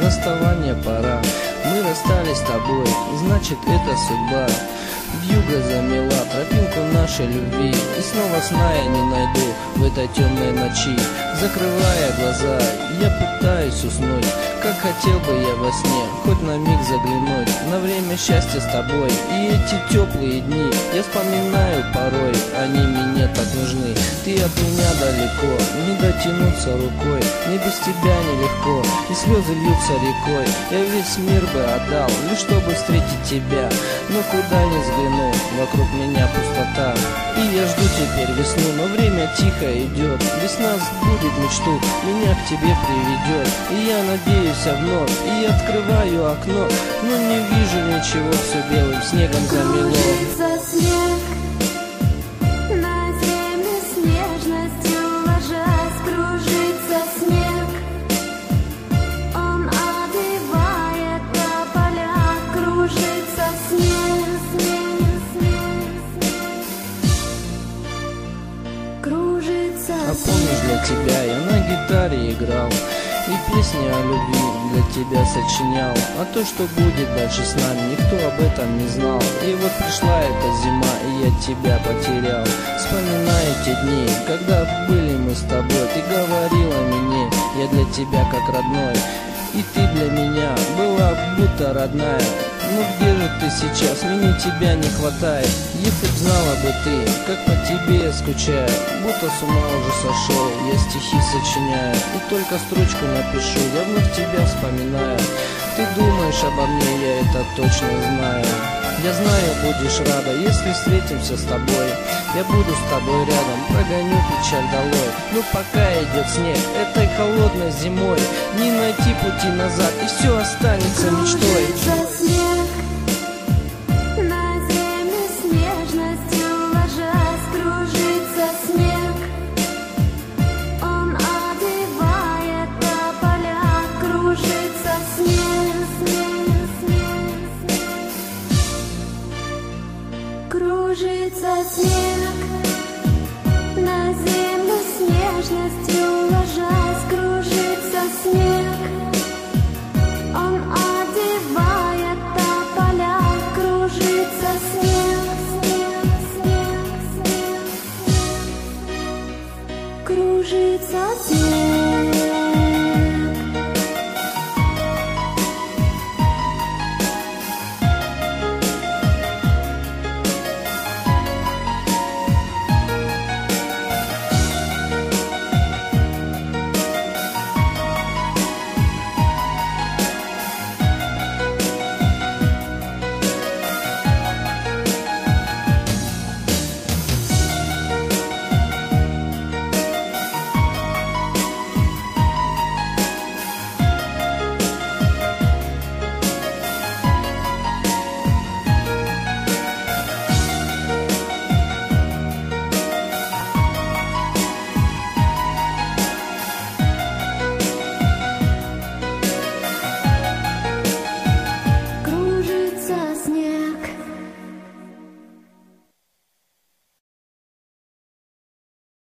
расставание пора. Мы расстались с тобой, значит это судьба. Вьюга замела тропинку нашей любви, и снова сна я не найду в этой темной ночи. Закрывая глаза, я пытаюсь уснуть, как хотел бы я во сне хоть на миг заглянуть на время счастья с тобой. И эти теплые дни я вспоминаю порой, они мне так нужны. Ты от меня далеко, не дотянуться рукой, мне без тебя нелегко, и слезы льются рекой. Я весь мир бы отдал, лишь чтобы встретить тебя, но куда ни взгляну, вокруг меня пустота. И я жду теперь весну, но время тихо идет. Весна сбудет мечту, меня к тебе приведет. И я надеюсь вновь, и открываю окно, но не вижу ничего, все белым снегом замело. Кружится снег на землю с нежностью ложась, кружится снег. Он обвивает тополя, кружится снег, снег, снег, снег. Кружится А помнишь, для тебя я на гитаре играл и песни о любви для тебя сочинял. А то, что будет дальше с нами, никто об этом не знал. И вот пришла эта зима, и я тебя потерял. Вспоминаю те дни, когда были мы с тобой. Ты говорила мне, я для тебя как родной, и ты для меня была будто родная. Ну где же ты сейчас, мне тебя не хватает. Если б знала бы ты, как по тебе я скучаю, будто с ума уже сошел, я стихи сочиняю. И только строчку напишу, я вновь тебя вспоминаю. Ты думаешь обо мне, я это точно знаю. Я знаю, будешь рада, если встретимся с тобой. Я буду с тобой рядом, прогоню печаль долой. Но пока идет снег, этой холодной зимой не найти пути назад, и все останется мечтой. кружится снег на землю с нежностью ложась, кружится снег. Он обвивает тополя, кружится снег, снег, снег, снег. Кружится снег на землю с нежностью ложась, кружится снег.